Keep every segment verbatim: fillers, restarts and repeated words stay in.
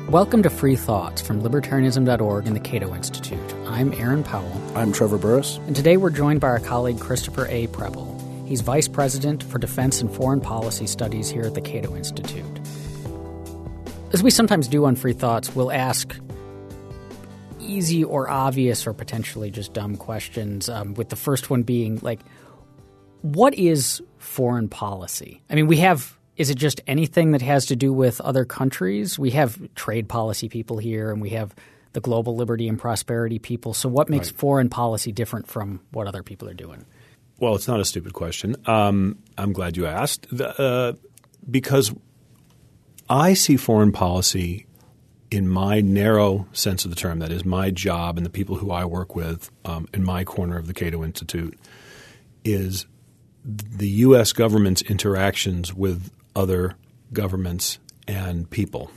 Welcome to Free Thoughts from Libertarianism dot org and the Cato Institute. I'm Aaron Powell. I'm Trevor Burrus. And today we're joined by our colleague Christopher A. Preble. He's Vice President for Defense and Foreign Policy Studies here at the Cato Institute. As we sometimes do on Free Thoughts, we'll ask easy or obvious or potentially just dumb questions, um, with the first one being, like, what is foreign policy? I mean, we have – is it just anything that has to do with other countries? We have trade policy people here, and we have the global liberty and prosperity people. So what makes right. foreign policy different from what other people are doing? Well, it's not a stupid question. Um, I'm glad you asked the, uh, because I see foreign policy in my narrow sense of the term, that is my job and the people who I work with um, in my corner of the Cato Institute, is the U S government's interactions with other governments and people.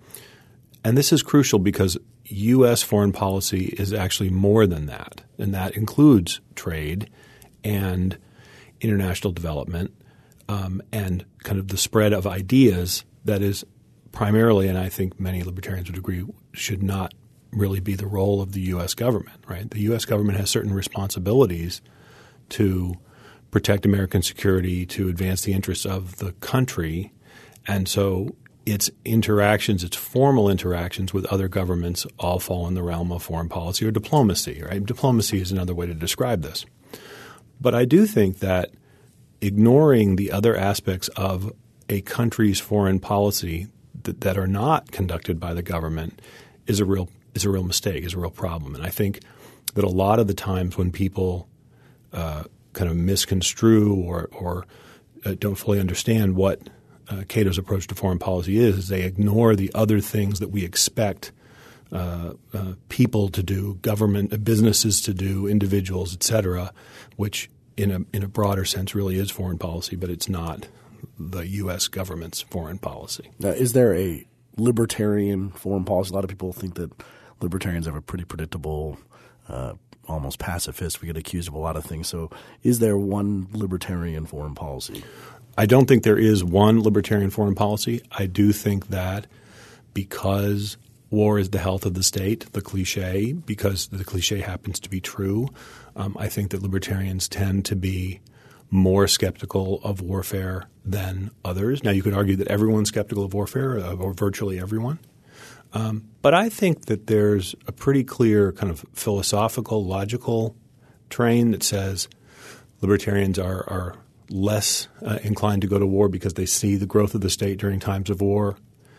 And this is crucial because U S foreign policy is actually more than that, and that includes trade and international development um, and kind of the spread of ideas that is primarily, and I think many libertarians would agree, should not really be the role of the U S government, right? The U S government has certain responsibilities to protect American security, to advance the interests of the country. And so its interactions, its formal interactions with other governments all fall in the realm of foreign policy or diplomacy, right? Diplomacy is another way to describe this. But I do think that ignoring the other aspects of a country's foreign policy that, that are not conducted by the government is a real is a real mistake, is a real problem. And I think that a lot of the times when people uh, kind of misconstrue or, or uh, don't fully understand what uh, Cato's approach to foreign policy is, is they ignore the other things that we expect uh, uh, people to do, government, uh, businesses to do, individuals, et cetera, which in a in a broader sense really is foreign policy, but it's not the U S government's foreign policy. Now, is there a libertarian foreign policy? A lot of people think that libertarians have a pretty predictable uh almost pacifist. We get accused of a lot of things. So is there one libertarian foreign policy? I don't think there is one libertarian foreign policy. I do think that because war is the health of the state, the cliche, because the cliche happens to be true, um, I think that libertarians tend to be more skeptical of warfare than others. Now, you could argue that everyone's skeptical of warfare, uh, or virtually everyone. Um, but I think that there's a pretty clear kind of philosophical, logical train that says libertarians are, are less uh, inclined to go to war because they see the growth of the state during times of war.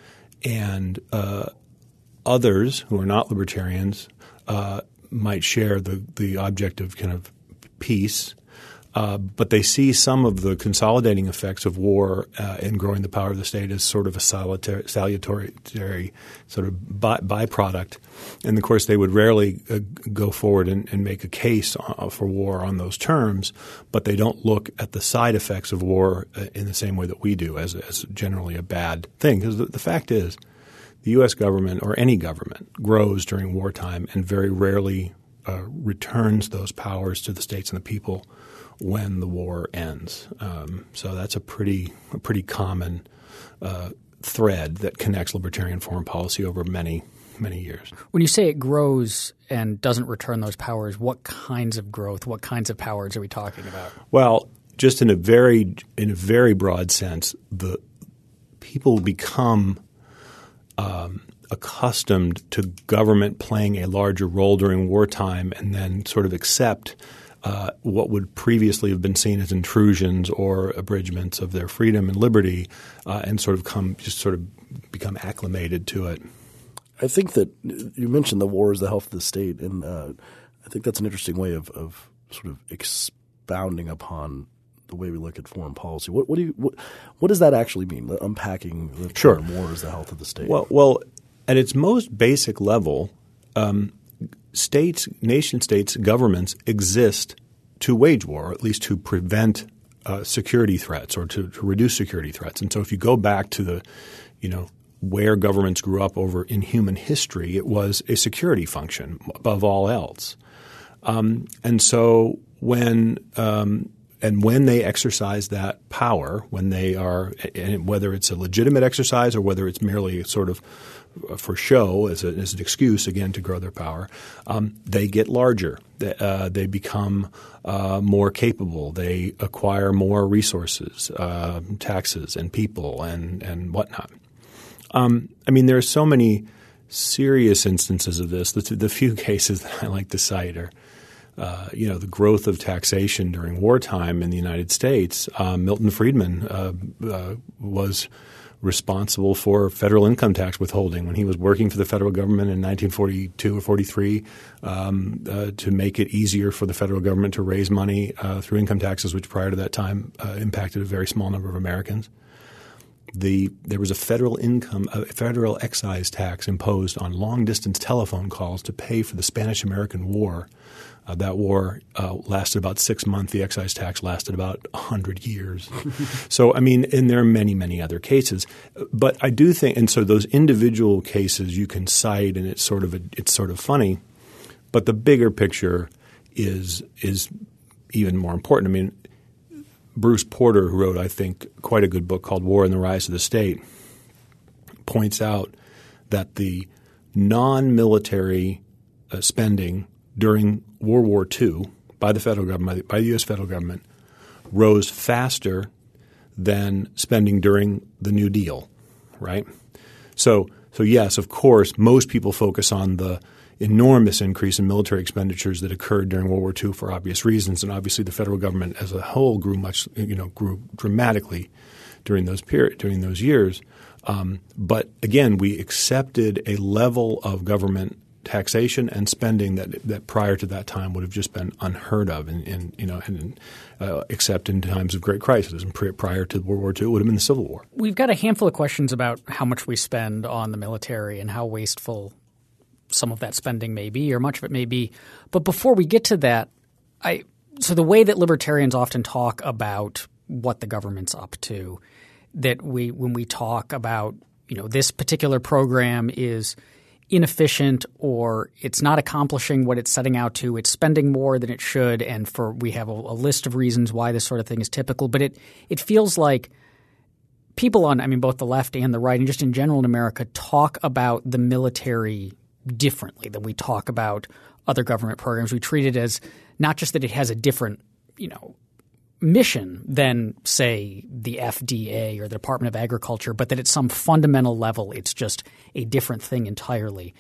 And uh, others who are not libertarians uh, might share the, the object of kind of peace. Uh, but they see some of the consolidating effects of war uh, in growing the power of the state as sort of a salutary, salutary sort of by, byproduct. And, of course, they would rarely uh, go forward and, and make a case uh, for war on those terms, but they don't look at the side effects of war uh, in the same way that we do as, as generally a bad thing. Because the, the fact is the U S government or any government grows during wartime and very rarely uh, returns those powers to the states and the people when the war ends. Um, so that's a pretty a pretty common uh, thread that connects libertarian foreign policy over many, many years. When you say it grows and doesn't return those powers, what kinds of growth, what kinds of powers are we talking about? Well, just in a very in a very broad sense, the people become um, accustomed to government playing a larger role during wartime and then sort of accept Uh, what would previously have been seen as intrusions or abridgments of their freedom and liberty, uh, and sort of come just sort of become acclimated to it. I think that you mentioned the war is the health of the state, and uh, I think that's an interesting way of, of sort of expounding upon the way we look at foreign policy. What, what do you what, what does that actually mean? Unpacking the sure. term war is the health of the state. Well, well, at its most basic level, um, states, nation states, governments exist to wage war, or at least to prevent uh, security threats or to, to reduce security threats. And so if you go back to the, you know, where governments grew up over in human history, it was a security function above all else. Um, and so when um, and when they exercise that power, when they are, and whether it's a legitimate exercise or whether it's merely sort of for show as, a, as an excuse, again, to grow their power, um, they get larger. They, uh, they become uh, more capable. They acquire more resources, uh, taxes and people and, and whatnot. Um, I mean, there are so many serious instances of this. The, the few cases that I like to cite are, uh, you know, the growth of taxation during wartime in the United States. Uh, Milton Friedman uh, uh, was responsible for federal income tax withholding when he was working for the federal government in nineteen forty-two or forty-three um, uh, to make it easier for the federal government to raise money uh, through income taxes, which prior to that time uh, impacted a very small number of Americans. The, there was a federal income, a federal excise tax imposed on long-distance telephone calls to pay for the Spanish-American War. Uh, that war uh, lasted about six months. The excise tax lasted about one hundred years. So, I mean, and there are many, many other cases. But I do think – and so those individual cases you can cite, and it's sort of a, it's sort of funny. But the bigger picture is is even more important. I mean – Bruce Porter, who wrote, I think, quite a good book called War and the Rise of the State, points out that the non-military uh, spending during World War Two by the federal government, by the U S federal government, rose faster than spending during the New Deal, right? So, so yes, of course, most people focus on the enormous increase in military expenditures that occurred during World War Two for obvious reasons, and obviously the federal government as a whole grew much, you know, grew dramatically during those period during those years. Um, but again, we accepted a level of government taxation and spending that that prior to that time would have just been unheard of, in, in you know, and, uh, except in times of great crisis. And prior to World War Two, it would have been the Civil War. We've got a handful of questions about how much we spend on the military and how wasteful some of that spending may be, or much of it may be. But before we get to that, I so the way that libertarians often talk about what the government's up to, that we when we talk about, you know, this particular program is inefficient or it's not accomplishing what it's setting out to, it's spending more than it should, and for we have a, a list of reasons why this sort of thing is typical. But it it feels like people on, I mean, both the left and the right, and just in general in America, talk about the military differently than we talk about other government programs. We treat it as not just that it has a different, you know, mission than, say, the F D A or the Department of Agriculture, but that at some fundamental level it's just a different thing entirely.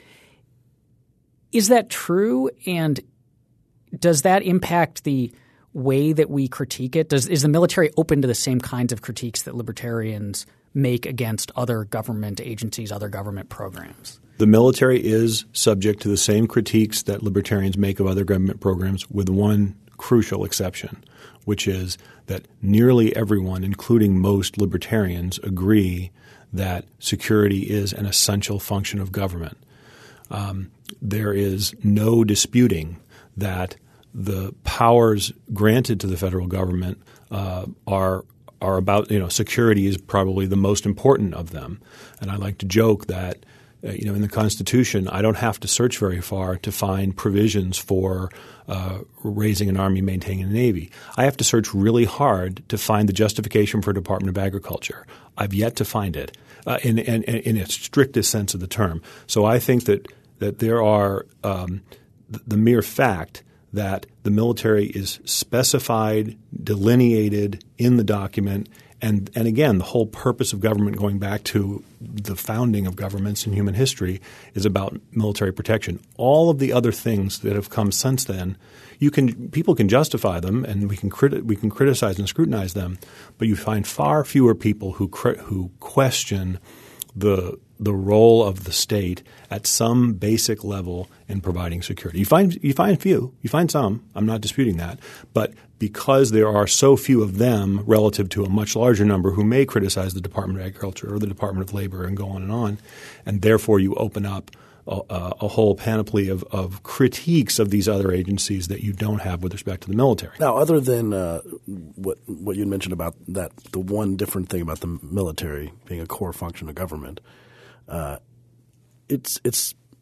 Is that true? And does that impact the way that we critique it? Does is the military open to the same kinds of critiques that libertarians make against other government agencies, other government programs? The military is subject to the same critiques that libertarians make of other government programs, with one crucial exception, which is that nearly everyone, including most libertarians, agree that security is an essential function of government. Um, there is no disputing that the powers granted to the federal government uh, are are about, you know, security is probably the most important of them. And I like to joke that Uh, you know, in the Constitution, I don't have to search very far to find provisions for uh, raising an army, maintaining a navy. I have to search really hard to find the justification for a Department of Agriculture. I've yet to find it uh, in, in, in its strictest sense of the term. So I think that that there are um, th- the mere fact that the military is specified, delineated in the document. And and again, the whole purpose of government, going back to the founding of governments in human history, is about military protection. All of the other things that have come since then, you can people can justify them, and we can criti- we can criticize and scrutinize them, but you find far fewer people who cri- who question the the role of the state at some basic level in providing security. You find you find few, you find some. I'm not disputing that, but because there are so few of them relative to a much larger number who may criticize the Department of Agriculture or the Department of Labor and go on and on, and therefore you open up a, a whole panoply of, of critiques of these other agencies that you don't have with respect to the military. Now, other than uh, what what you mentioned about that, the one different thing about the military being a core function of government, uh, it's it's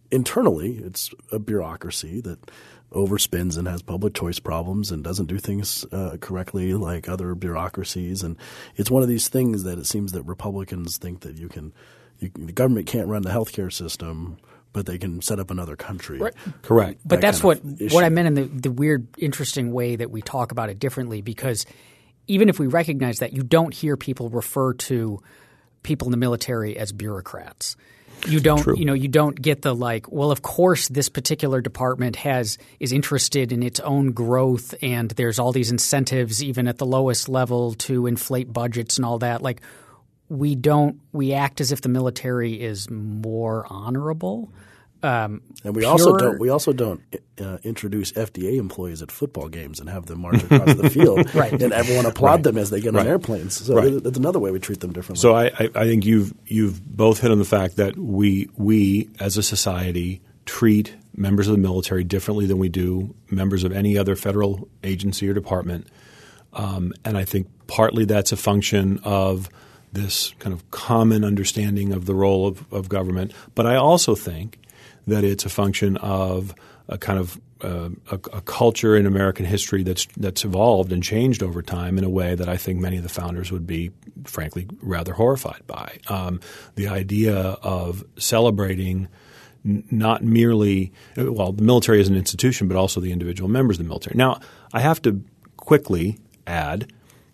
internally, it's a bureaucracy that overspends and has public choice problems and doesn't do things uh, correctly like other bureaucracies. And it's one of these things that it seems that Republicans think that you can you, – the government can't run the healthcare system, but they can set up another country. Right. Correct. But that that's kind what of what I meant in the, the weird, interesting way that we talk about it differently, because even if we recognize that, you don't hear people refer to people in the military as bureaucrats. You don't, True. you know, you don't get the like, well, of course this particular department has is interested in its own growth and there's all these incentives even at the lowest level to inflate budgets and all that. Like we don't – we act as if the military is more honorable. Um, and we pure, also don't we also don't uh, introduce F D A employees at football games and have them march across the field right. and everyone applaud right. them as they get right. on airplanes. So right. that's another way we treat them differently. So I, I, I think you've you've both hit on the fact that we we as a society treat members of the military differently than we do members of any other federal agency or department, um, and I think partly that's a function of this kind of common understanding of the role of, of government. But I also think that it's a function of a kind of uh, a, a culture in American history that's that's evolved and changed over time in a way that I think many of the founders would be, frankly, rather horrified by. Um, the idea of celebrating n- not merely – well, the military as an institution, but also the individual members of the military. Now, I have to quickly add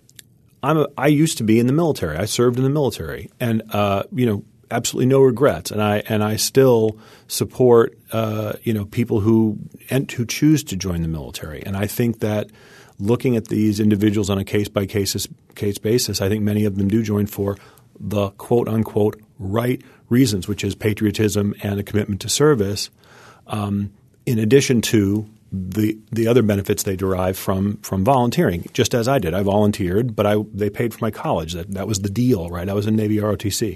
I'm a, I used to be in the military. I served in the military and, uh, you know, absolutely no regrets, and I and I still support uh, you know people who and who choose to join the military. And I think that looking at these individuals on a case by case case basis, I think many of them do join for the quote unquote right reasons, which is patriotism and a commitment to service, um, in addition to the the other benefits they derive from from volunteering. Just as I did, I volunteered, but I they paid for my college. That that was the deal, right? I was in Navy R O T C.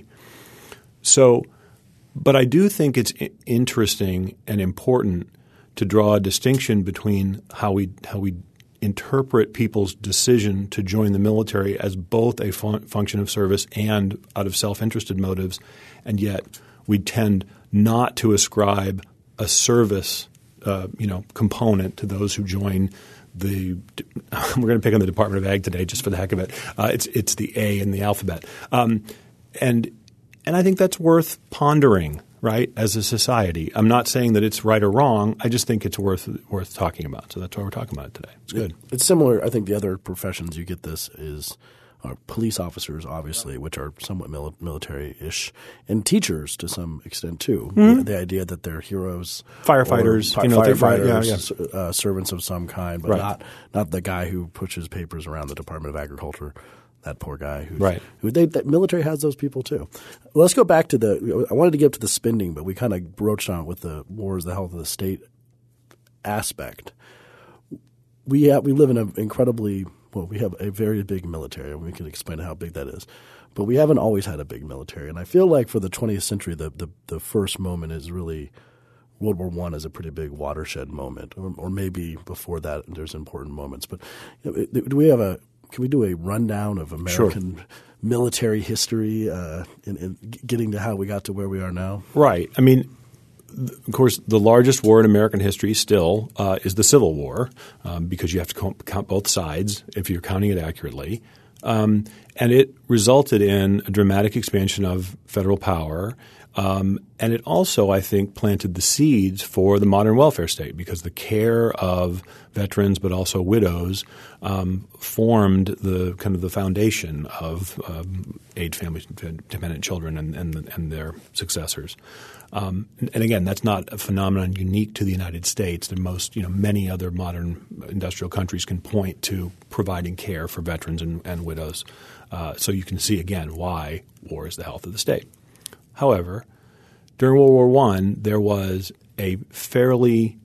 So, but I do think it's interesting and important to draw a distinction between how we how we interpret people's decision to join the military as both a fun- function of service and out of self-interested motives, and yet we tend not to ascribe a service, uh, you know, component to those who join the. We're going to pick on the Department of Ag today, just for the heck of it. Uh, it's it's the A in the alphabet, um, and. And I think that's worth pondering, right, as a society. I'm not saying that it's right or wrong. I just think it's worth worth talking about. So that's why we're talking about it today. It's good. It's similar. I think the other professions you get this is uh, police officers, obviously, which are somewhat mil- military-ish, and teachers to some extent too. Mm-hmm. The, the idea that they're heroes, firefighters, fi- you know, firefighters, yeah, yeah. Uh, servants of some kind, but right. not not the guy who pushes papers around the Department of Agriculture. That poor guy. Who's, right. Who they, the military has those people too. Well, let's go back to the – I wanted to get to the spending, but we kind of broached on it with the war is the health of the state aspect. We have, we live in an incredibly – well, we have a very big military, and we can explain how big that is. But we haven't always had a big military. And I feel like for the twentieth century, the, the, the first moment is really – World War One is a pretty big watershed moment, or, or maybe before that there's important moments. But you know, do we have a – can we do a rundown of American sure. military history uh, in, in getting to how we got to where we are now? Right. I mean, th- of course, the largest war in American history still uh, is the Civil War um, because you have to count, count both sides if you're counting it accurately. Um, and it resulted in a dramatic expansion of federal power. Um, and it also, I think, planted the seeds for the modern welfare state because the care of veterans but also widows um, formed the kind of the foundation of um, aid family dependent children and, and, and their successors. Um, and, and again, that's not a phenomenon unique to the United States. The most, you know, many other modern industrial countries can point to providing care for veterans and, and widows. Uh, so you can see again why war is the health of the state. However, during World War One, there was a fairly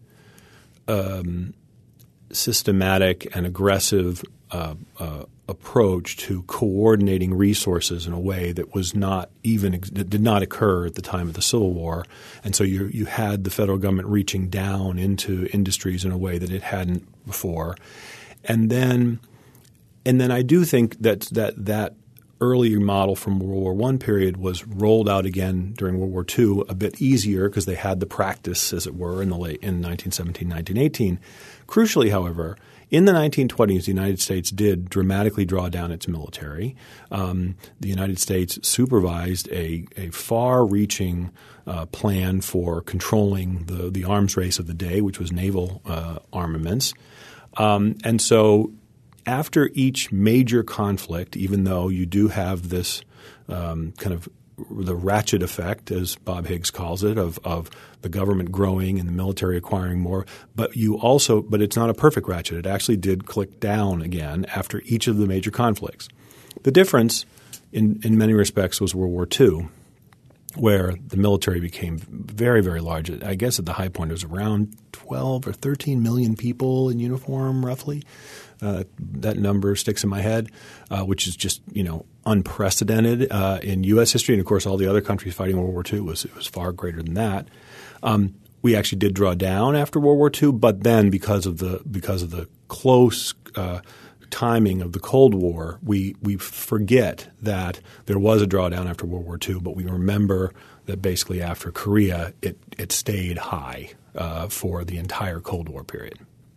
um, systematic and aggressive uh, uh, approach to coordinating resources in a way that was not even that did not occur at the time of the Civil War, and so you you had the federal government reaching down into industries in a way that it hadn't before, and then and then I do think that that that early model from World War One period was rolled out again during World War Two, a bit easier because they had the practice, as it were, in the late in nineteen seventeen, nineteen eighteen. Crucially, however, in the nineteen twenties, the United States did dramatically draw down its military. Um, the United States supervised a, a far-reaching uh, plan for controlling the, the arms race of the day, which was naval uh, armaments. Um, and so after each major conflict, even though you do have this um, kind of the ratchet effect, as Bob Higgs calls it, of, of the government growing and the military acquiring more, but you also – but it's not a perfect ratchet. It actually did click down again after each of the major conflicts. The difference in, in many respects was World War Two, where the military became very, very large. I guess at the high point it was around twelve or thirteen million people in uniform roughly. Uh, that number sticks in my head, uh, which is just, you know, unprecedented uh, in U S history. And, of course, all the other countries fighting World War Two was, it was far greater than that. Um, we actually did draw down after World War Two, but then because of the because of the close uh, timing of the Cold War, we we forget that there was a drawdown after World War Two, but we remember that basically after Korea, it, it stayed high uh, for the entire Cold War period.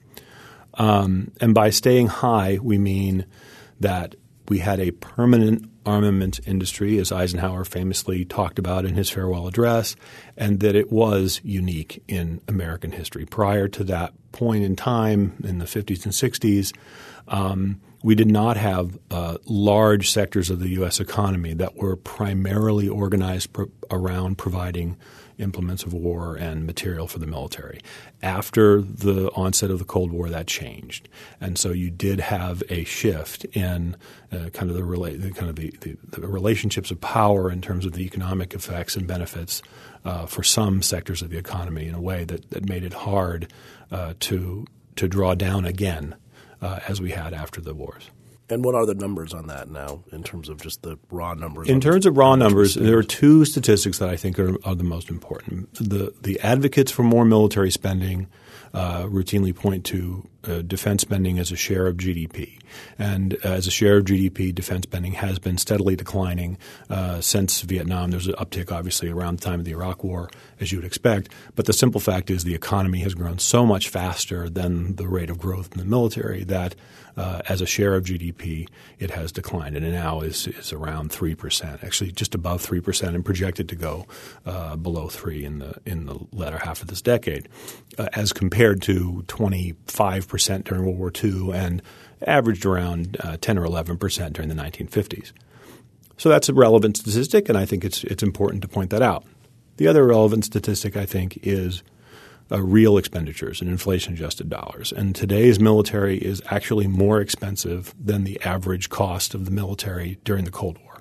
Um, and by staying high, we mean that we had a permanent armament industry, as Eisenhower famously talked about in his farewell address, and that it was unique in American history. Prior to that point in time, in the fifties and sixties, um, we did not have uh, large sectors of the U S economy that were primarily organized pro- around providing implements of war and material for the military. After the onset of the Cold War, that changed, and so you did have a shift in uh, kind of the rela- kind of the, the, the relationships of power in terms of the economic effects and benefits uh, for some sectors of the economy in a way that, that made it hard uh, to to draw down again uh, as we had after the wars. And what are the numbers on that now in terms of just the raw numbers? In terms of raw numbers, there are two statistics that I think are, are the most important. The the advocates for more military spending uh, routinely point to uh, defense spending as a share of G D P. And as a share of G D P, defense spending has been steadily declining uh, since Vietnam. There's an uptick obviously around the time of the Iraq War, as you would expect. But the simple fact is the economy has grown so much faster than the rate of growth in the military that uh, as a share of G D P, it has declined. And it now is, is around three percent, actually just above three percent and projected to go uh, below three in the in the latter half of this decade, uh, as compared to twenty-five percent during World War Two and averaged around uh, ten or eleven percent during the nineteen fifties. So that's a relevant statistic, and I think it's it's important to point that out. The other relevant statistic, I think, is uh, real expenditures in inflation-adjusted dollars. And today's military is actually more expensive than the average cost of the military during the Cold War.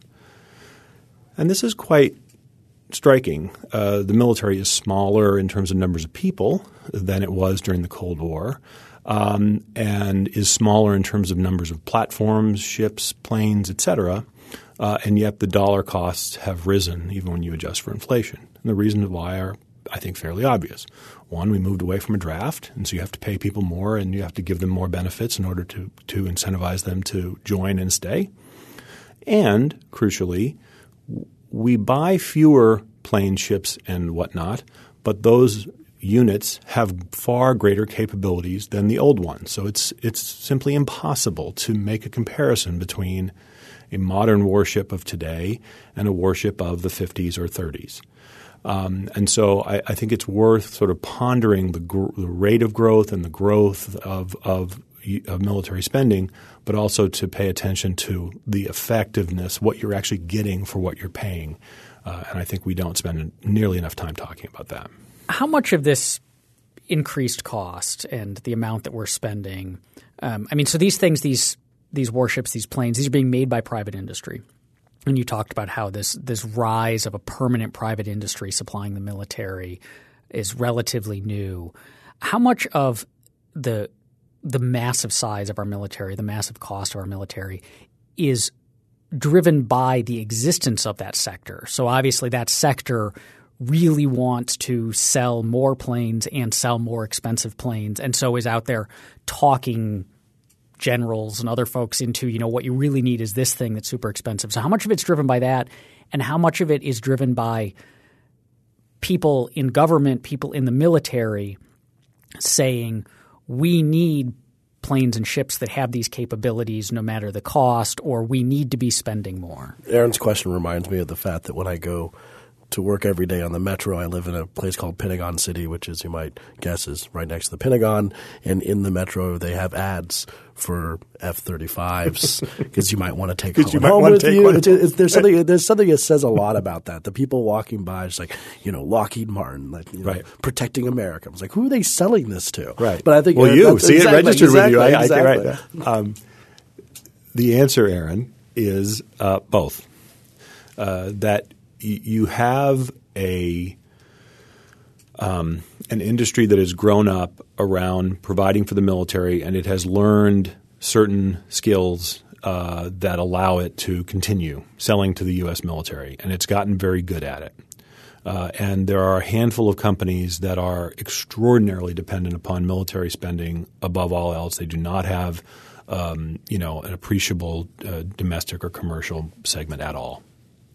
And this is quite striking. Uh, the military is smaller in terms of numbers of people than it was during the Cold War. Um, and is smaller in terms of numbers of platforms, ships, planes, et cetera, uh, and yet the dollar costs have risen even when you adjust for inflation. And the reasons why are, I think, fairly obvious. One, we moved away from a draft, and so you have to pay people more and you have to give them more benefits in order to, to incentivize them to join and stay. And, crucially, we buy fewer planes, ships, and whatnot, but those units have far greater capabilities than the old ones. So it's it's simply impossible to make a comparison between a modern warship of today and a warship of the fifties or thirties. Um, and so I, I think it's worth sort of pondering the, gr- the rate of growth and the growth of, of of military spending, but also to pay attention to the effectiveness, what you're actually getting for what you're paying. Uh, and I think we don't spend nearly enough time talking about that. How much of this increased cost and the amount that we're spending um, – I mean, so these things, these these warships, these planes, these are being made by private industry. And you talked about how this this rise of a permanent private industry supplying the military is relatively new. How much of the the massive size of our military, the massive cost of our military is driven by the existence of that sector? So obviously that sector – really wants to sell more planes and sell more expensive planes, and so is out there talking generals and other folks into, you know, what you really need is this thing that's super expensive. So how much of it's driven by that, and how much of it is driven by people in government, people in the military saying we need planes and ships that have these capabilities no matter the cost, or we need to be spending more? Aaron's question reminds me of the fact that when I go to work every day on the metro, I live in a place called Pentagon City, which, as you might guess, is right next to the Pentagon. And in the metro, they have ads for F thirty-fives because you might want to take one home with you. It's, it's, there's something there's something that says a lot about that. The people walking by, it's like, you know, Lockheed Martin, like, you know, right. protecting America. I was like, who are they selling this to? Right. But I think well, uh, you see exactly, it registered exactly, with you. I, exactly. I, right. Um, the answer, Aaron, is uh, both. Uh, that y- you have a um, an industry that has grown up around providing for the military, and it has learned certain skills uh, that allow it to continue selling to the U S military, and it's gotten very good at it. Uh, and there are a handful of companies that are extraordinarily dependent upon military spending above all else. They do not have, um, you know, an appreciable uh, domestic or commercial segment at all.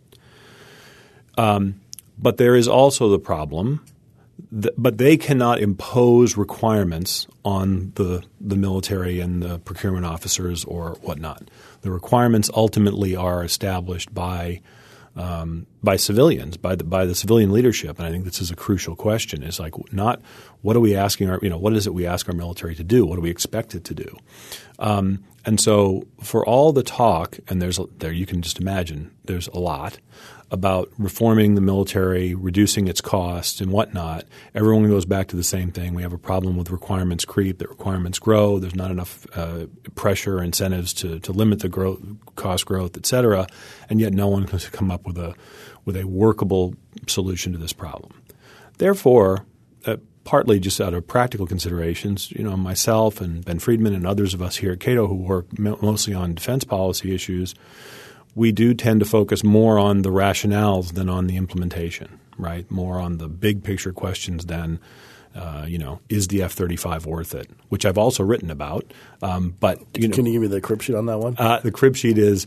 Um, but there is also the problem, that, but they cannot impose requirements on the the military and the procurement officers or whatnot. The requirements ultimately are established by um, by civilians, by the by the civilian leadership, and I think this is a crucial question. It's like not what are we asking our you know what is it we ask our military to do? What do we expect it to do? Um, and so for all the talk, and there's there you can just imagine there's a lot about reforming the military, reducing its costs and whatnot, everyone goes back to the same thing. We have a problem with requirements creep, that requirements grow. There's not enough uh, pressure, incentives to, to limit the growth, cost growth, et cetera, and yet no one can come up with a with a workable solution to this problem. Therefore, uh, partly just out of practical considerations, you know, myself and Ben Friedman and others of us here at Cato who work mostly on defense policy issues, we do tend to focus more on the rationales than on the implementation, right? More on the big picture questions than, uh, you know, is the F thirty-five worth it? Which I've also written about. Um, but you know, can you give me the crib sheet on that one? Uh, the crib sheet is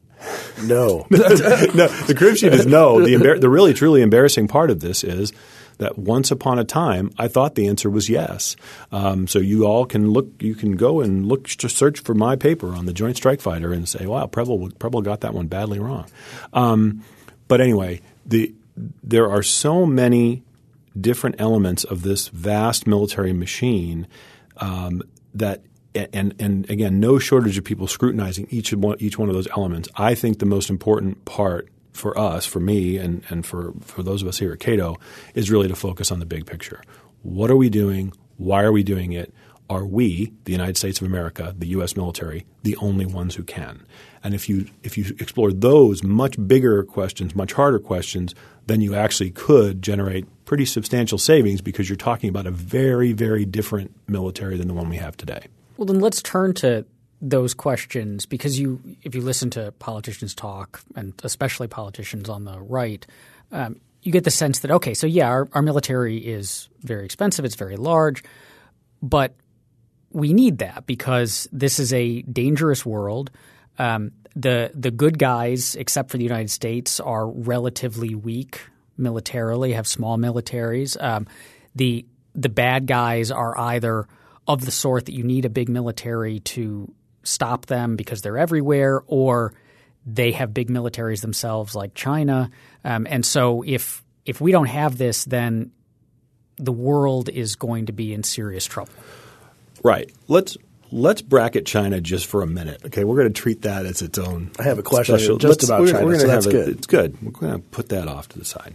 no. no. The crib sheet is no. The, embar- the really truly embarrassing part of this is that once upon a time, I thought the answer was yes. Um, so you all can look, you can go and look to search for my paper on the Joint Strike Fighter and say, wow, Preble, Preble got that one badly wrong. Um, but anyway, the, there are so many different elements of this vast military machine um, that and, and again, no shortage of people scrutinizing each of one, each one of those elements. I think the most important part for us, for me, and, and for, for those of us here at Cato is really to focus on the big picture. What are we doing? Why are we doing it? Are we, the United States of America, the U S military, the only ones who can? And if you if you explore those much bigger questions, much harder questions, then you actually could generate pretty substantial savings because you're talking about a very, very different military than the one we have today. Well, then let's turn to those questions, because you, if you listen to politicians talk, and especially politicians on the right, um, you get the sense that, okay, so yeah, our, our military is very expensive, it's very large, but we need that because this is a dangerous world. Um, the the good guys, except for the United States, are relatively weak militarily, have small militaries. Um, the the bad guys are either of the sort that you need a big military to stop them because they're everywhere, or they have big militaries themselves like China. Um, and so if if we don't have this, then the world is going to be in serious trouble. Right. Let's let's bracket China just for a minute. Okay, we're going to treat that as its own. I have a question special, just about we're, China. We're so have that's a, good. It's good. We're going to put that off to the side.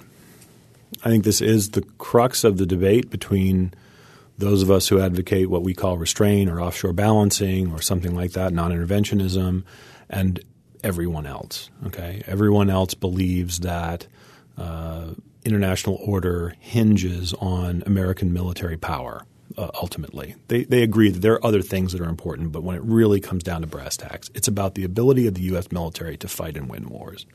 I think this is the crux of the debate between those of us who advocate what we call restraint or offshore balancing or something like that, non-interventionism, and everyone else. Okay, everyone else believes that uh, international order hinges on American military power. Uh, ultimately, they they agree that there are other things that are important, but when it really comes down to brass tacks, it's about the ability of the U S military to fight and win wars.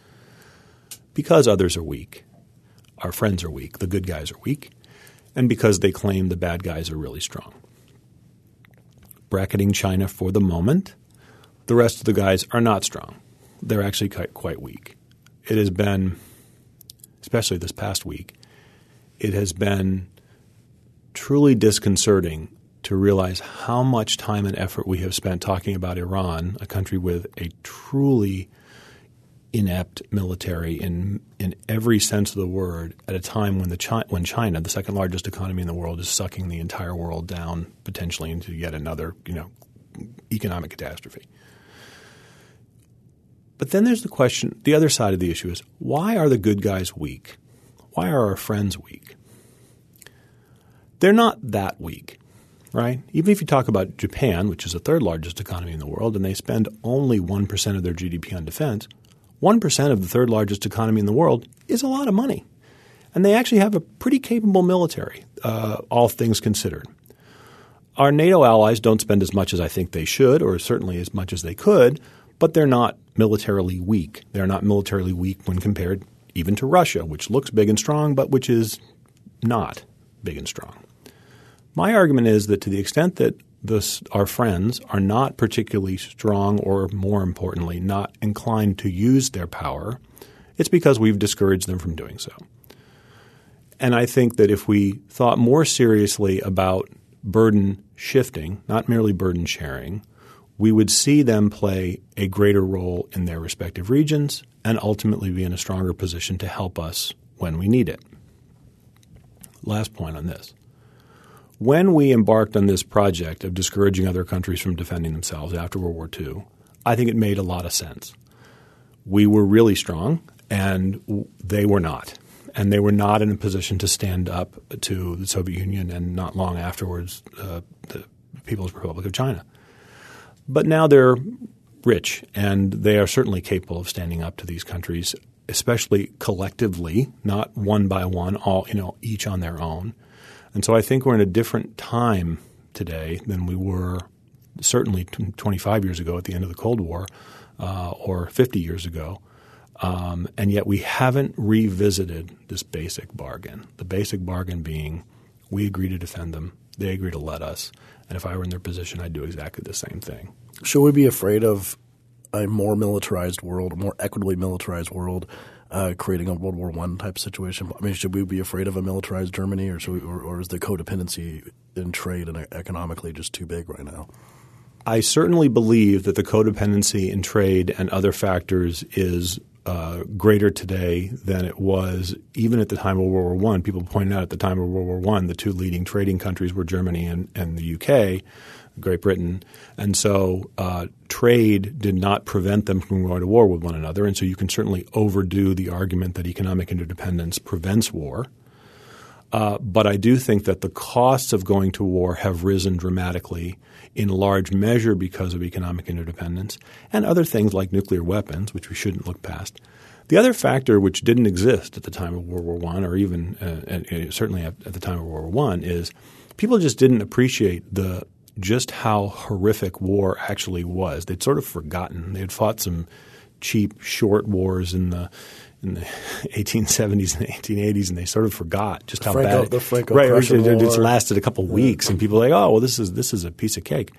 Because others are weak, our friends are weak, the good guys are weak, and because they claim the bad guys are really strong. bracketing China for the moment. The rest of the guys are not strong. They're actually quite, quite weak. It has been, especially this past week, it has been truly disconcerting to realize how much time and effort we have spent talking about Iran, a country with a truly inept military in in every sense of the word, at a time when the Chi- when China, the second largest economy in the world, is sucking the entire world down potentially into yet another, you know, economic catastrophe. But then there's the question, the other side of the issue is, why are the good guys weak? Why are our friends weak? They're not that weak, right? Even if you talk about Japan, which is the third largest economy in the world, and they spend only one percent of their G D P on defense, one percent of the third largest economy in the world is a lot of money. And they actually have a pretty capable military, uh, all things considered. Our NATO allies don't spend as much as I think they should, or certainly as much as they could, but they're not militarily weak. They're not militarily weak when compared even to Russia, which looks big and strong, but which is not big and strong. My argument is that to the extent that this, our friends are not particularly strong, or more importantly, not inclined to use their power, it's because we've discouraged them from doing so. And I think that if we thought more seriously about burden shifting, not merely burden sharing, we would see them play a greater role in their respective regions and ultimately be in a stronger position to help us when we need it. Last point on this. When we embarked on this project of discouraging other countries from defending themselves after World War Two, I think it made a lot of sense. We were really strong, and they were not. And they were not in a position to stand up to the Soviet Union and not long afterwards uh, the People's Republic of China. But now they're rich, and they are certainly capable of standing up to these countries, especially collectively, not one by one, all you know, each on their own. And so I think we're in a different time today than we were certainly twenty-five years ago at the end of the Cold War, uh, or fifty years ago. Um, and yet we haven't revisited this basic bargain, the basic bargain being we agree to defend them, they agree to let us, and if I were in their position, I'd do exactly the same thing. Should we be afraid of a more militarized world, a more equitably militarized world, uh, creating a World War One type situation? I mean, should we be afraid of a militarized Germany, or, should we, or, or is the codependency in trade and economically just too big right now? I certainly believe that the codependency in trade and other factors is Uh, greater today than it was even at the time of World War One. People pointed out at the time of World War One, the two leading trading countries were Germany and, and the U K, Great Britain. And so uh, trade did not prevent them from going to war with one another. And so you can certainly overdo the argument that economic interdependence prevents war. Uh, but I do think that the costs of going to war have risen dramatically in large measure because of economic interdependence and other things like nuclear weapons, which we shouldn't look past. The other factor which didn't exist at the time of World War One, or even uh, and, and certainly at, at the time of World War One, is people just didn't appreciate the just how horrific war actually was. They'd sort of forgotten. They had fought some cheap, short wars in the in the eighteen seventies and eighteen eighties, and they sort of forgot just how Franco, bad it, the Franco right, Prussian it, it just War. lasted a couple of weeks, yeah. And people were like, oh, well, this is this is a piece of cake.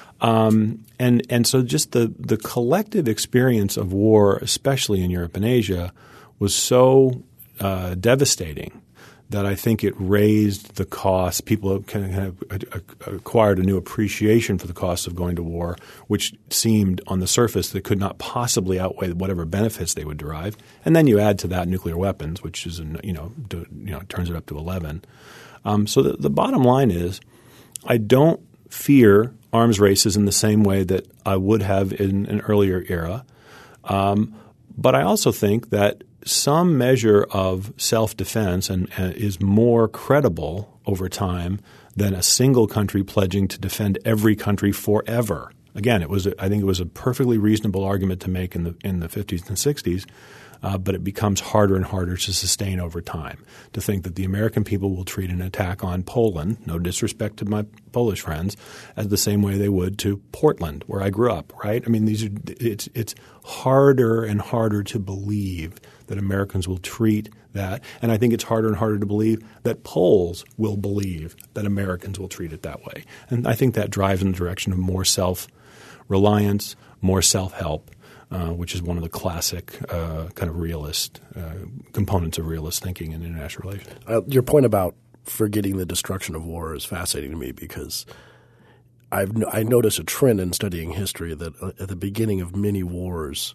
Um, and and so just the the collective experience of war, especially in Europe and Asia, was so uh, devastating that I think it raised the cost. People have kind of acquired a new appreciation for the cost of going to war, which seemed on the surface that could not possibly outweigh whatever benefits they would derive. And then you add to that nuclear weapons, which is you know do, you know turns it up to eleven. Um, so the, the bottom line is, I don't fear arms races in the same way that I would have in an earlier era, um, but I also think that some measure of self-defense and, and is more credible over time than a single country pledging to defend every country forever. Again, it was a, I think it was a perfectly reasonable argument to make in the in the fifties and sixties, uh, but it becomes harder and harder to sustain over time. To think that the American people will treat an attack on Poland, no disrespect to my Polish friends, as the same way they would to Portland, where I grew up, right? I mean, these are it's it's harder and harder to believe that Americans will treat that. And I think it's harder and harder to believe that Poles will believe that Americans will treat it that way. And I think that drives in the direction of more self-reliance, more self-help, uh, which is one of the classic uh, kind of realist uh, components of realist thinking in international relations. Uh, your point about forgetting the destruction of war is fascinating to me because I've I noticed a trend in studying history that uh, at the beginning of many wars,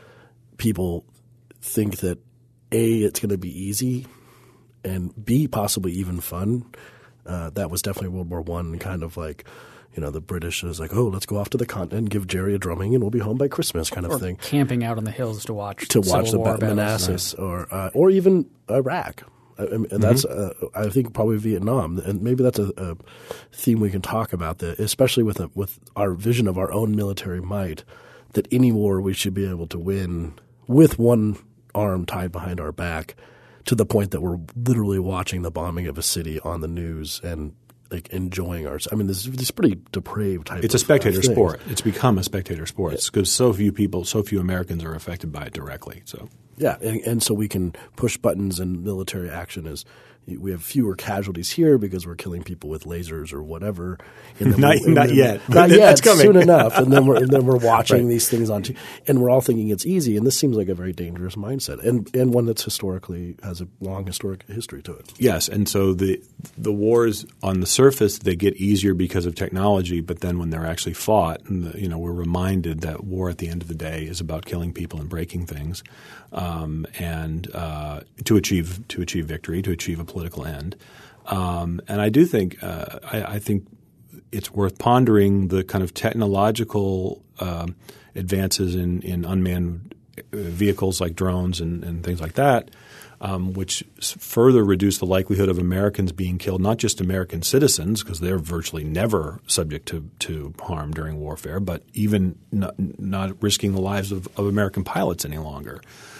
people think that A, it's going to be easy, and B, possibly even fun. Uh, that was definitely World War One, kind of like, you know, the British is like, oh, let's go off to the continent and give Jerry a drumming and we'll be home by Christmas kind of or thing. Camping out on the hills to watch to Civil watch the War ba- Manassas or uh, or even Iraq. I, I mean, and that's mm-hmm. uh, I think probably Vietnam, and maybe that's a, a theme we can talk about, that especially with a, with our vision of our own military might, that any war we should be able to win with one arm tied behind our back, to the point that we're literally watching the bombing of a city on the news and like enjoying ours. I mean, this is pretty depraved type. It's of, a spectator of sport. It's become a spectator sport because so few people, so few Americans are affected by it directly. So yeah, and, and so we can push buttons, and military action is. We have fewer casualties here because we're killing people with lasers or whatever. And then not and not then, yet. Not yet. That's coming. Soon enough. And then we're and then we're watching right. these things on t- – and we're all thinking it's easy. And this seems like a very dangerous mindset, and and one that's historically – has a long historic history to it. Yes. And so the the wars on the surface, they get easier because of technology, but then when they're actually fought, and the, you know, we're reminded that war at the end of the day is about killing people and breaking things um, and uh, to achieve to achieve victory, to achieve a political end. Um, and I do think uh, I, I think it's worth pondering the kind of technological um, advances in, in unmanned vehicles like drones and, and things like that, um, which further reduce the likelihood of Americans being killed, not just American citizens, because they're virtually never subject to, to harm during warfare, but even not, not risking the lives of, of American pilots any longer.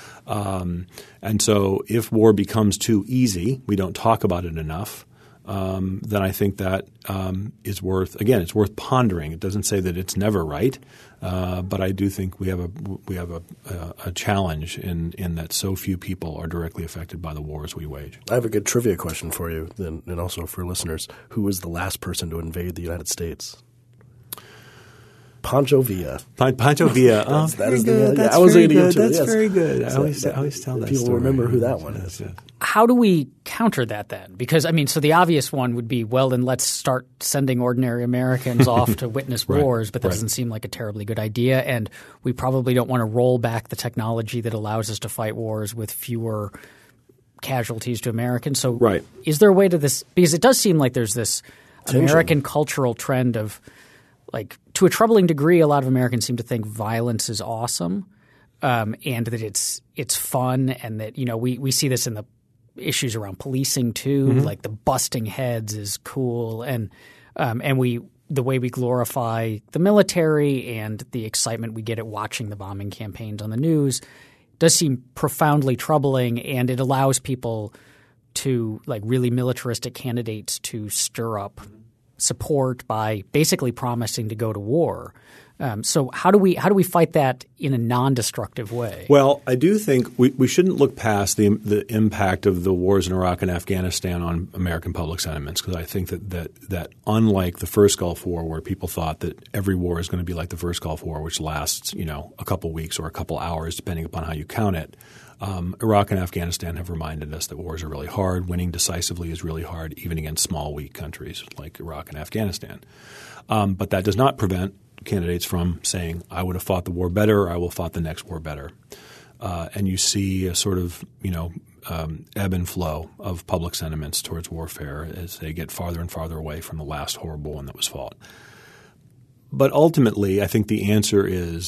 Um, and so if war becomes too easy, we don't talk about it enough, um, then I think that um, is worth – again, it's worth pondering. It doesn't say that it's never right, uh, but I do think we have a we have a, a, a challenge in, in that so few people are directly affected by the wars we wage. I have a good trivia question for you then, and also for listeners. Who was the last person to invade the United States? Pancho Villa. Pan- Pancho Villa. Oh, that is good. the, That's yeah, I was very going to good. get to That's it. Yes. very good. I So always, that, I always tell that people story. remember who that one yes, is. yes. How do we counter that then? Because, I mean, so the obvious one would be, well, then let's start sending ordinary Americans off to witness right. wars, but that right. doesn't seem like a terribly good idea. And we probably don't want to roll back the technology that allows us to fight wars with fewer casualties to Americans. So right. is there a way to this – because it does seem like there's this Tension. American cultural trend of like – to a troubling degree, a lot of Americans seem to think violence is awesome um, and that it's it's fun, and that, you know, we, we see this in the issues around policing too, mm-hmm. like the busting heads is cool, and um, and we the way we glorify the military and the excitement we get at watching the bombing campaigns on the news does seem profoundly troubling, and it allows people to like really militaristic candidates to stir up support by basically promising to go to war. Um, so how do we how do we fight that in a non-destructive way? Well, I do think we, we shouldn't look past the the impact of the wars in Iraq and Afghanistan on American public sentiments, because I think that, that that unlike the first Gulf War, where people thought that every war is going to be like the first Gulf War, which lasts, you know, a couple weeks or a couple hours depending upon how you count it, um, Iraq and Afghanistan have reminded us that wars are really hard. Winning decisively is really hard, even against small, weak countries like Iraq and Afghanistan. Um, but that does not prevent candidates from saying, I would have fought the war better, or I will fought the next war better. Uh, and you see a sort of, you know, um, ebb and flow of public sentiments towards warfare as they get farther and farther away from the last horrible one that was fought. But ultimately, I think the answer is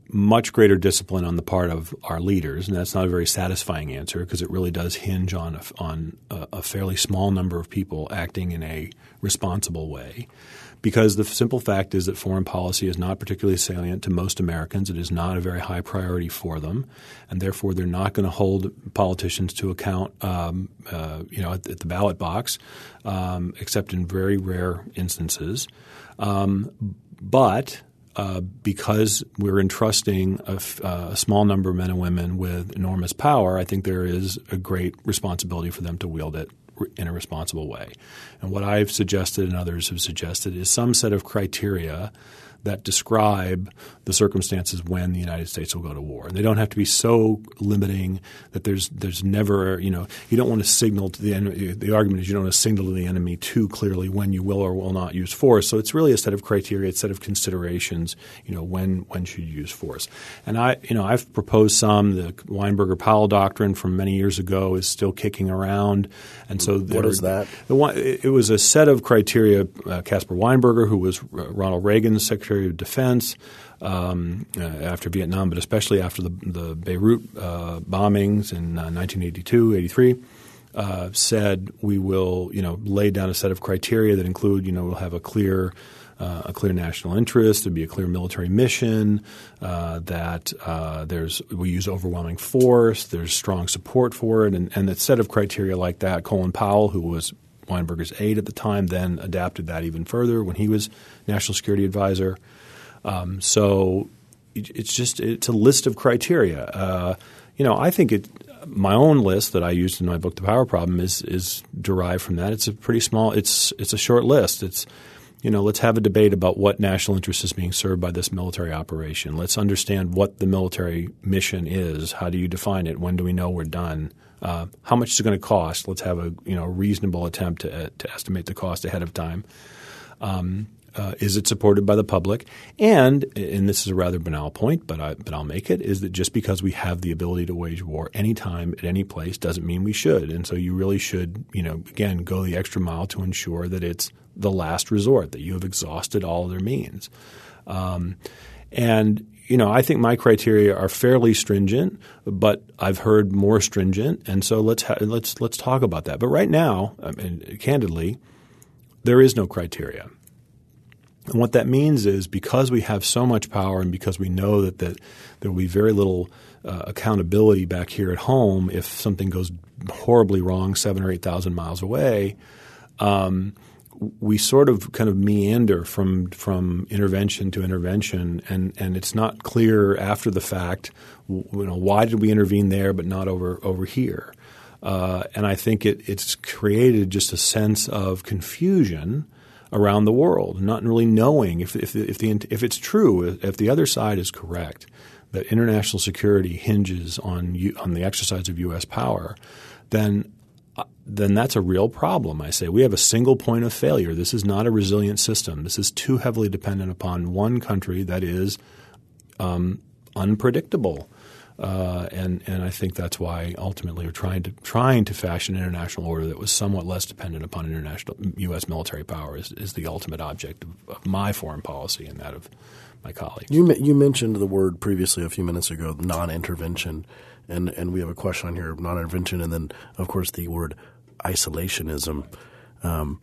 much greater discipline on the part of our leaders, and that's not a very satisfying answer because it really does hinge on a, on a, a fairly small number of people acting in a responsible way. Because the simple fact is that foreign policy is not particularly salient to most Americans. It is not a very high priority for them, and therefore they're not going to hold politicians to account, um, uh, you know, at, at the ballot box, um, except in very rare instances. Um, but uh, because we're entrusting a, f- uh, a small number of men and women with enormous power, I think there is a great responsibility for them to wield it in a responsible way. And what I've suggested and others have suggested is some set of criteria that describe the circumstances when the United States will go to war. And they don't have to be so limiting that there's there's never, you know, you don't want to signal to the enemy. The argument is you don't want to signal to the enemy too clearly when you will or will not use force. So it's really a set of criteria, a set of considerations, you know, when when should you use force. And I, you know, I've proposed some. The Weinberger-Powell doctrine from many years ago is still kicking around. And so what there, is that? The one, it was a set of criteria. Uh, Caspar Weinberger, who was Ronald Reagan's Secretary of Defense um, uh, after Vietnam, but especially after the, the Beirut uh, bombings in uh, nineteen eighty-two, eighty-three, uh, said we will, you know, lay down a set of criteria that include, you know, we'll have a clear uh, a clear national interest, there'll be a clear military mission, uh, that uh, there's we use overwhelming force, there's strong support for it, and, and a set of criteria like that. Colin Powell, who was Weinberger's aide at the time, then adapted that even further when he was National Security Advisor. Um, so it's just it's a list of criteria. Uh, you know, I think it. My own list that I used in my book, The Power Problem, is is derived from that. It's a pretty small. It's it's a short list. It's you know, let's have a debate about what national interest is being served by this military operation. Let's understand what the military mission is. How do you define it? When do we know we're done? Uh, how much is it going to cost? Let's have a you know reasonable attempt to uh, to estimate the cost ahead of time. Um, uh, is it supported by the public? And and this is a rather banal point, but I but I'll make it, is that just because we have the ability to wage war anytime at any place doesn't mean we should. And so you really should you know again go the extra mile to ensure that it's the last resort, that you have exhausted all other means. Um, and You know, I think my criteria are fairly stringent, but I've heard more stringent, and so let's ha- let's let's talk about that. But right now, I mean, candidly, there is no criteria, and what that means is because we have so much power, and because we know that that there will be very little uh, accountability back here at home if something goes horribly wrong seven or eight thousand miles away. Um, we sort of kind of meander from from intervention to intervention, and, and it's not clear after the fact, you know, why did we intervene there but not over over here? Uh, and I think it, it's created just a sense of confusion around the world, not really knowing if if if the if it's true, if the other side is correct, that international security hinges on on the exercise of U S power, then. then that's a real problem. I say we have a single point of failure. This is not a resilient system. This is too heavily dependent upon one country that is um, unpredictable. Uh, and and I think that's why ultimately we're trying to trying to fashion an international order that was somewhat less dependent upon international U S military power is, is the ultimate object of, of my foreign policy and that of my colleagues. You you mentioned the word previously a few minutes ago, non-intervention. And and we have a question on here, non-intervention, and then, of course, the word isolationism. Um,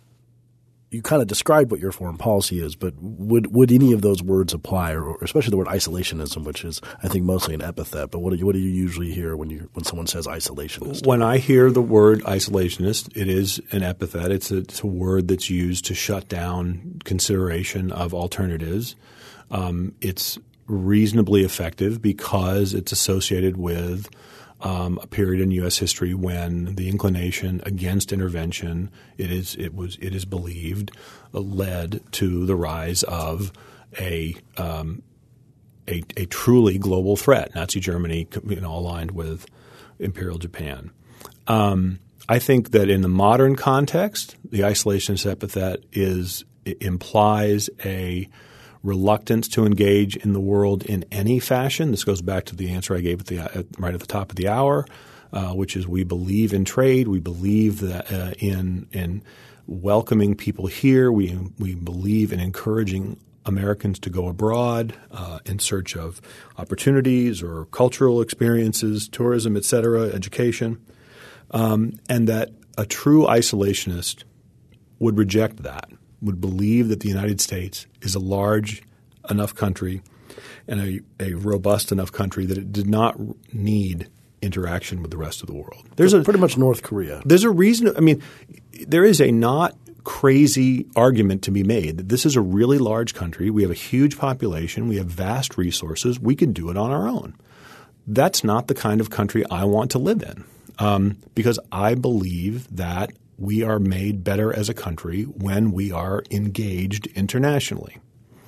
you kind of described what your foreign policy is, but would would any of those words apply, or, or especially the word isolationism, which is, I think, mostly an epithet. But what do you, what do you usually hear when you when someone says isolationist? When I hear the word isolationist, it is an epithet. It's a, it's a word that's used to shut down consideration of alternatives. Um, it's reasonably effective because it's associated with um, a period in U S history when the inclination against intervention, it is it was it is believed, uh, led to the rise of a, um, a a truly global threat. Nazi Germany, you know, aligned with Imperial Japan. Um, I think that in the modern context, the isolationist epithet is it implies a reluctance to engage in the world in any fashion. This goes back to the answer I gave at the at, right at the top of the hour, uh, which is we believe in trade. We believe that uh, in in welcoming people here. We we believe in encouraging Americans to go abroad uh, in search of opportunities or cultural experiences, tourism, et cetera, education, um, and that a true isolationist would reject that, would believe that the United States is a large enough country and a, a robust enough country that it did not need interaction with the rest of the world. There's so a, pretty much North Korea. There's a reason – I mean, there is a not crazy argument to be made that this is a really large country. We have a huge population. We have vast resources. We can do it on our own. That's not the kind of country I want to live in um, because I believe that we are made better as a country when we are engaged internationally.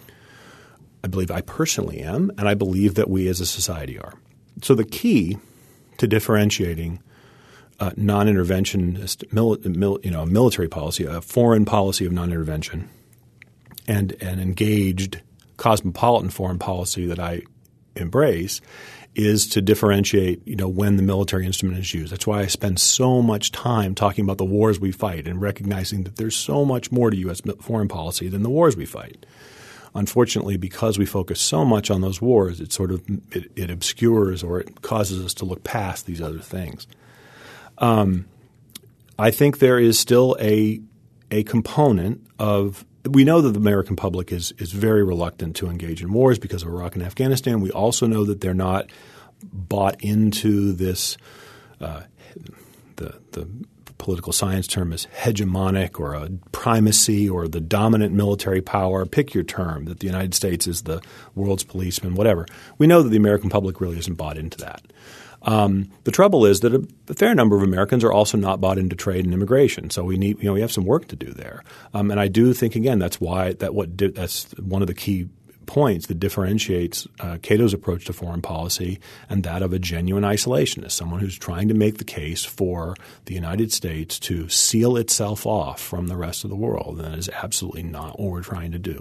I believe I personally am, and I believe that we as a society are. So the key – to differentiating uh, non-interventionist mil, mil, you know, military policy, a foreign policy of non-intervention, and an engaged cosmopolitan foreign policy that I embrace is to differentiate, you know, when the military instrument is used. That's why I spend so much time talking about the wars we fight and recognizing that there's so much more to U S foreign policy than the wars we fight. Unfortunately, because we focus so much on those wars, it sort of it, it obscures or it causes us to look past these other things. Um, I think there is still a a component of we know that the American public is is very reluctant to engage in wars because of Iraq and Afghanistan. We also know that they're not bought into this uh, the the. political science term is hegemonic or a primacy or the dominant military power. Pick your term, that the United States is the world's policeman, whatever. We know that the American public really isn't bought into that. Um, the trouble is that a, a fair number of Americans are also not bought into trade and immigration. So we need, you know, we have some work to do there. Um, and I do think, again, that's why that what di- that's one of the key points that differentiates uh, Cato's approach to foreign policy and that of a genuine isolationist, someone who's trying to make the case for the United States to seal itself off from the rest of the world. And that is absolutely not what we're trying to do.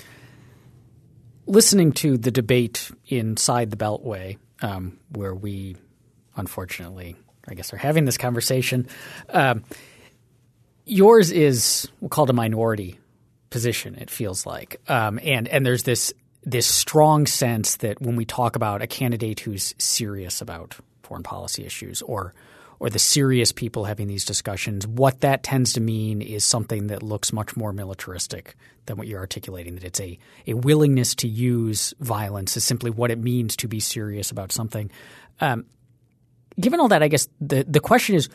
Listening to the debate inside the Beltway, um, where we unfortunately, I guess, are having this conversation, um, yours is – we'll call it a minority position, it feels like. Um, and, and there's this this strong sense that when we talk about a candidate who's serious about foreign policy issues or or the serious people having these discussions, what that tends to mean is something that looks much more militaristic than what you're articulating, that it's a, a willingness to use violence is simply what it means to be serious about something. Um, given all that, I guess the, the question is,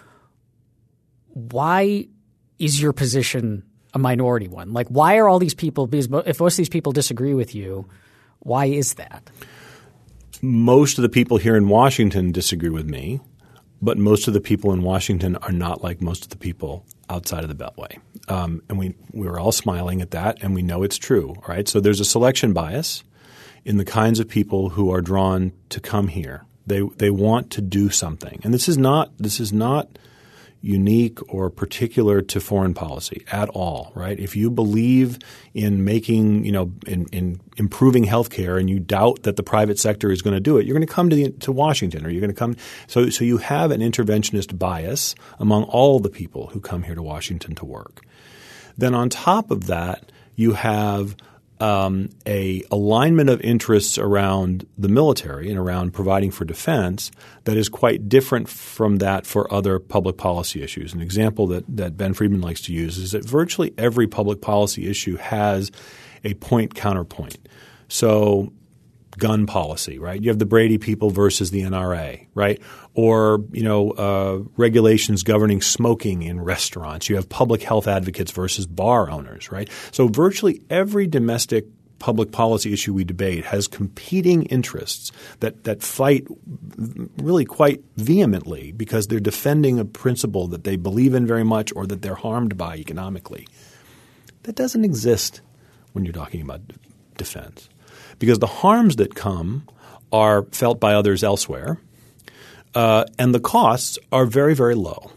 why is your position a minority one? Like, why are all these people – because if most of these people disagree with you, why is that? Most of the people here in Washington disagree with me, but most of the people in Washington are not like most of the people outside of the Beltway. Um, and we we're all smiling at that, and we know it's true, right? So there's a selection bias in the kinds of people who are drawn to come here. They they want to do something. And this is not this is not – unique or particular to foreign policy at all, right? If you believe in making, you know, in, in improving healthcare and you doubt that the private sector is going to do it, you're going to come to the, to Washington, or you're going to come. So, so you have an interventionist bias among all the people who come here to Washington to work. Then on top of that, you have Um, a alignment of interests around the military and around providing for defense that is quite different from that for other public policy issues. An example that, that Ben Friedman likes to use is that virtually every public policy issue has a point counterpoint. So gun policy, right? You have the Brady people versus the N R A, right? Or, you know, uh, regulations governing smoking in restaurants. You have public health advocates versus bar owners, right? So virtually every domestic public policy issue we debate has competing interests that, that fight really quite vehemently because they're defending a principle that they believe in very much or that they're harmed by economically. That doesn't exist when you're talking about defense. Because the harms that come are felt by others elsewhere, uh, and the costs are very, very low,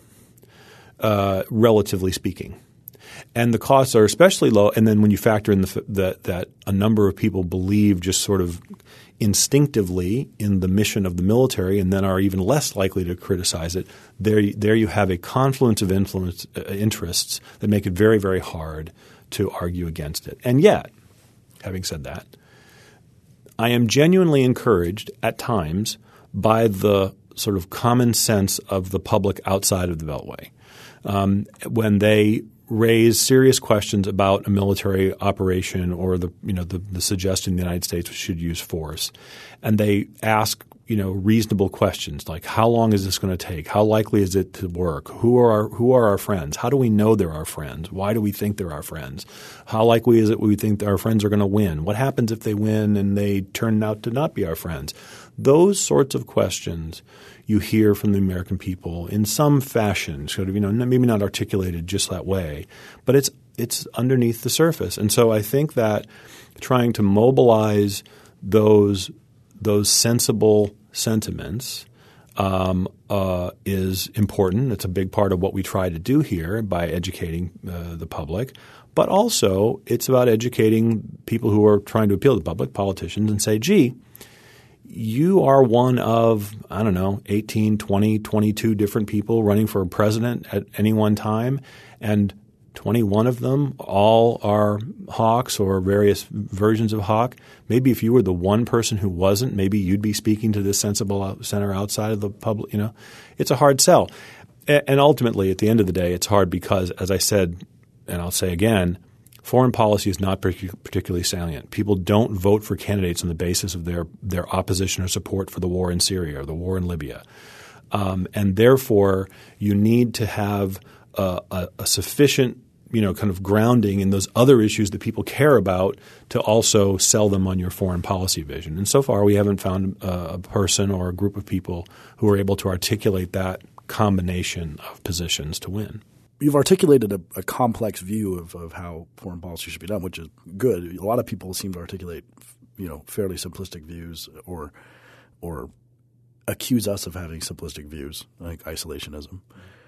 uh, relatively speaking. And the costs are especially low. And then when you factor in the, the, that a number of people believe just sort of instinctively in the mission of the military and then are even less likely to criticize it, there, there you have a confluence of influence, uh, interests that make it very, very hard to argue against it. And yet Having said that, I am genuinely encouraged at times by the sort of common sense of the public outside of the Beltway. Um, when they raise serious questions about a military operation or the you know the, the suggestion the United States should use force, and they ask you know reasonable questions like how long is this going to take? How likely is it to work? Who are our, who are our friends? How do we know they're our friends? Why do we think they're our friends? How likely is it we think our friends are going to win? What happens if they win and they turn out to not be our friends? Those sorts of questions you hear from the American people in some fashion, sort of, you know, maybe not articulated just that way, but it's it's underneath the surface. And so I think that trying to mobilize those those sensible sentiments um, uh, is important. It's a big part of what we try to do here by educating uh, the public. But also it's about educating people who are trying to appeal to the public, politicians, and say, gee, you are one of, I don't know, eighteen, twenty, twenty-two different people running for president at any one time, and twenty-one of them all are hawks or various versions of hawk. Maybe if you were the one person who wasn't, maybe you'd be speaking to this sensible center outside of the public. You know, it's a hard sell. And ultimately, at the end of the day, it's hard because, as I said, and I'll say again, foreign policy is not particularly salient. People don't vote for candidates on the basis of their, their opposition or support for the war in Syria or the war in Libya. Um, and therefore, you need to have a, a, a sufficient you know, kind of grounding in those other issues that people care about to also sell them on your foreign policy vision. And so far, we haven't found a, a person or a group of people who are able to articulate that combination of positions to win. You've articulated a, a complex view of, of how foreign policy should be done, which is good. A lot of people seem to articulate, you know, fairly simplistic views or or accuse us of having simplistic views, like isolationism.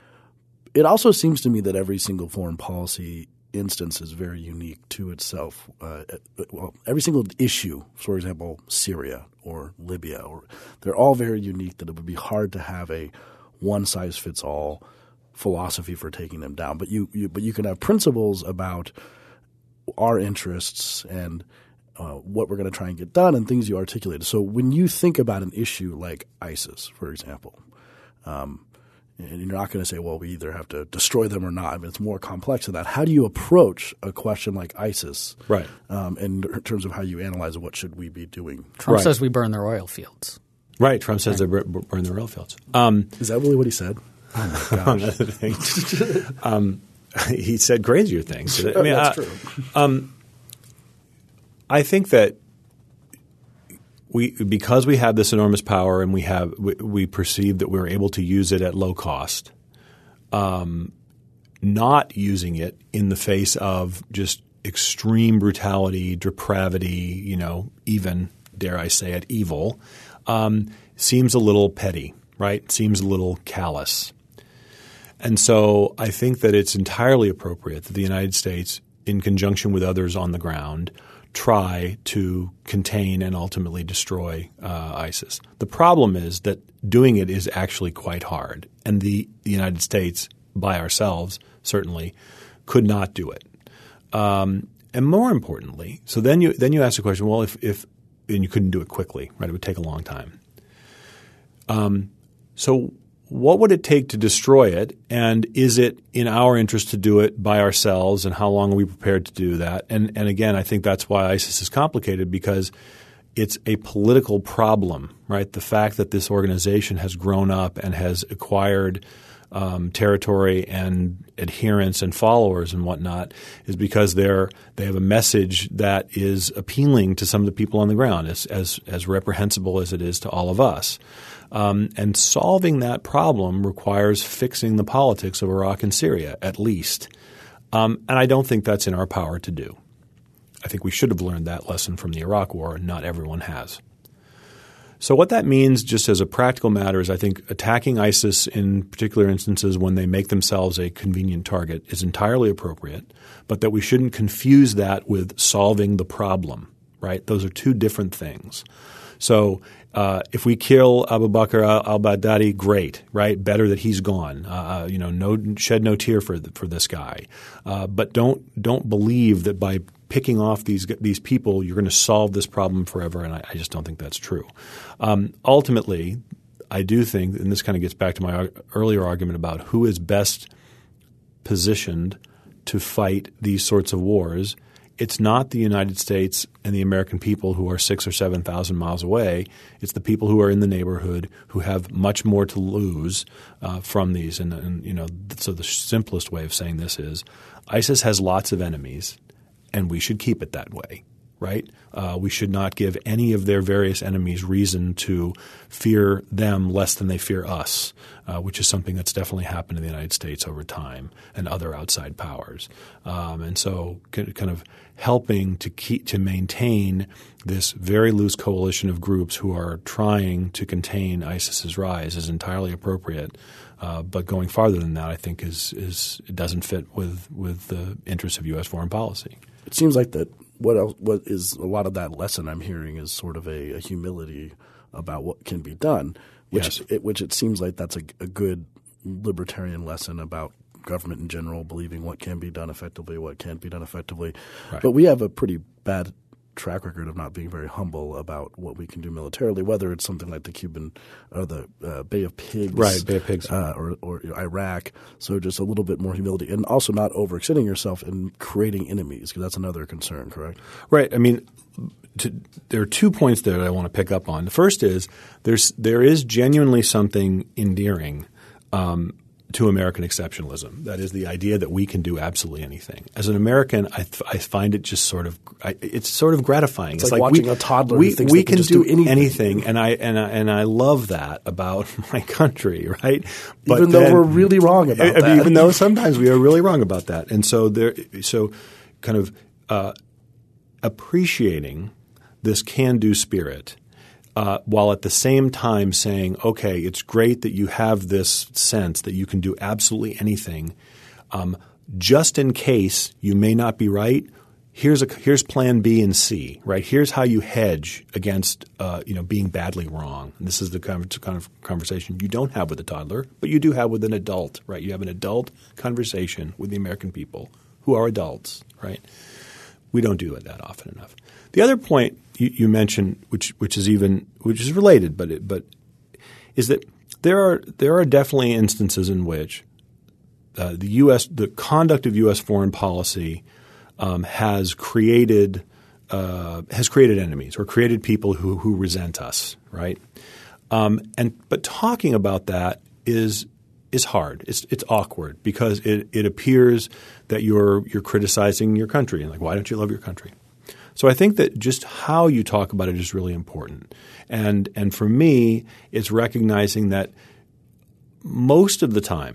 It also seems to me that every single foreign policy instance is very unique to itself. Uh, well, every single issue, for example, Syria or Libya, or they're all very unique that it would be hard to have a one-size-fits-all philosophy for taking them down. But you, you but you can have principles about our interests and uh, what we're going to try and get done and things you articulated. So when you think about an issue like ISIS, for example, um, and you're not going to say, well, we either have to destroy them or not. I mean, it's more complex than that. How do you approach a question like ISIS right. um, in terms of how you analyze what should we be doing? Trump right. says we burn their oil fields. Right. Trump says right. they burn their oil fields. Um, Is that really what he said? Oh, my gosh. um, he said crazier things. I mean, That's uh, true. Um, I think that We, because we have this enormous power and we have we, we perceive that we're able to use it at low cost, um, not using it in the face of just extreme brutality, depravity, you know, even, dare I say it, evil, um, seems a little petty, right? Seems a little callous. And so I think that it's entirely appropriate that the United States, in conjunction with others on the ground, try to contain and ultimately destroy uh, ISIS. The problem is that doing it is actually quite hard, and the, the United States, by ourselves, certainly, could not do it. Um, and more importantly, so then you then you ask the question, well, if, if and you couldn't do it quickly, right? It would take a long time. Um, so what would it take to destroy it, and is it in our interest to do it by ourselves, and how long are we prepared to do that? And, and again, I think that's why ISIS is complicated, because it's a political problem, right? The fact that this organization has grown up and has acquired um, territory and adherents and followers and whatnot is because they're they have a message that is appealing to some of the people on the ground, as as, as reprehensible as it is to all of us. Um, and solving that problem requires fixing the politics of Iraq and Syria, at least. Um, and I don't think that's in our power to do. I think we should have learned that lesson from the Iraq War, and not everyone has. So what that means, just as a practical matter, is I think attacking ISIS in particular instances when they make themselves a convenient target is entirely appropriate, but that we shouldn't confuse that with solving the problem, right? Those are two different things. So Uh, if we kill Abu Bakr al-Baghdadi, great, right? Better that he's gone. Uh, you know, no shed no tear for for this guy. Uh, but don't don't believe that by picking off these these people you're going to solve this problem forever. And I, I just don't think that's true. Um, ultimately, I do think, and this kind of gets back to my earlier argument about who is best positioned to fight these sorts of wars. It's not the United States and the American people who are six or seven thousand miles away. It's the people who are in the neighborhood who have much more to lose uh, from these. And, and you know, so the simplest way of saying this is ISIS has lots of enemies, and we should keep it that way. Right? Uh, we should not give any of their various enemies reason to fear them less than they fear us, uh, which is something that's definitely happened in the United States over time and other outside powers. Um, and so kind of helping to keep to maintain this very loose coalition of groups who are trying to contain ISIS's rise is entirely appropriate. Uh, but going farther than that, I think, is is it doesn't fit with, with the interests of U S foreign policy. It seems like that what else, what is a lot of that lesson I'm hearing is sort of a, a humility about what can be done, which yes. it, which it seems like that's a, a good libertarian lesson about government in general, believing what can be done effectively, what can't be done effectively. Right. But we have a pretty bad track record of not being very humble about what we can do militarily, whether it's something like the Cuban or the uh, Bay of Pigs, right? Bay of Pigs, uh, or, or you know, Iraq. So just a little bit more humility, and also not overextending yourself and creating enemies, because that's another concern. Correct? Right. I mean, to, there are two points there that I want to pick up on. The first is there's there is genuinely something endearing Um, to American exceptionalism. That is the idea that we can do absolutely anything. As an American, I, th- I find it just sort of I, – it's sort of gratifying. It's, it's like, like watching we, a toddler we, who thinks we they can, can just do, do anything. anything and I, and, I, and I love that about my country, right? But even though then, we're really wrong about I, that. Even though sometimes we are really wrong about that. And so there – so kind of uh, appreciating this can-do spirit – Uh, while at the same time saying, okay, it's great that you have this sense that you can do absolutely anything. Um, just in case you may not be right, here's a here's plan B and C, right? Here's how you hedge against uh, you know being badly wrong. And this is the kind of, kind of conversation you don't have with a toddler, but you do have with an adult, right? You have an adult conversation with the American people who are adults, right? We don't do it that often enough. The other point you, you mentioned, which which is even which is related, but it, but is that there are there are definitely instances in which uh, the U S the conduct of U S foreign policy um, has created uh, has created enemies or created people who who resent us, right? Um, and but talking about that is is hard. It's it's awkward because it, it appears that you're you're criticizing your country and like, why don't you love your country? So I think that just how you talk about it is really important. And and for me, it's recognizing that most of the time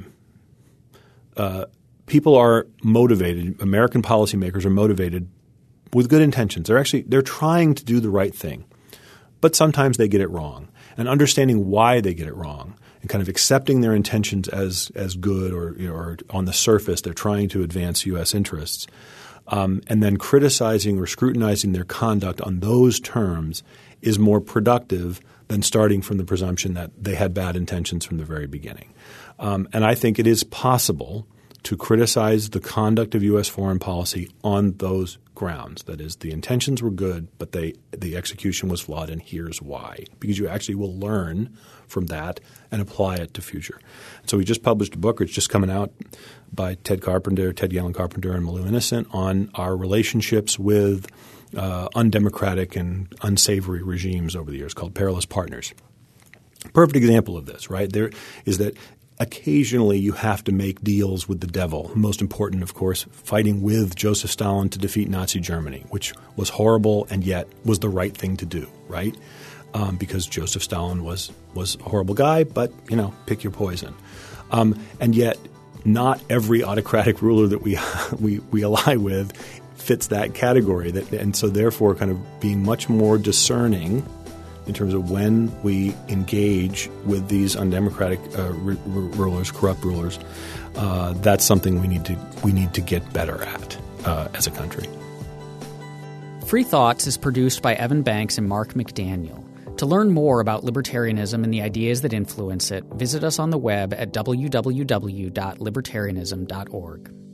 uh, people are motivated, American policymakers are motivated with good intentions. They're actually they're trying to do the right thing. But sometimes they get it wrong. And understanding why they get it wrong and kind of accepting their intentions as as good or, you know, or on the surface they're trying to advance U S interests. Um, and then criticizing or scrutinizing their conduct on those terms is more productive than starting from the presumption that they had bad intentions from the very beginning. Um, and I think it is possible to criticize the conduct of U S foreign policy on those grounds. That is, the intentions were good, but they the execution was flawed, and here's why. Because you actually will learn from that and apply it to future. So we just published a book, it's just coming out, by Ted Carpenter, Ted Galen Carpenter and Malou Innocent on our relationships with uh, undemocratic and unsavory regimes over the years called Perilous Partners. Perfect example of this, right? There is that occasionally you have to make deals with the devil. Most important, of course, fighting with Joseph Stalin to defeat Nazi Germany, which was horrible and yet was the right thing to do, right? Um, because Joseph Stalin was was a horrible guy, but, you know, pick your poison. Um, and yet not every autocratic ruler that we we, we ally with fits that category. That, and so therefore kind of being much more discerning in terms of when we engage with these undemocratic uh, r- r- rulers, corrupt rulers, uh, that's something we need to we need to get better at uh, as a country. Free Thoughts is produced by Evan Banks and Mark McDaniel. To learn more about libertarianism and the ideas that influence it, visit us on the web at w w w dot libertarianism dot org.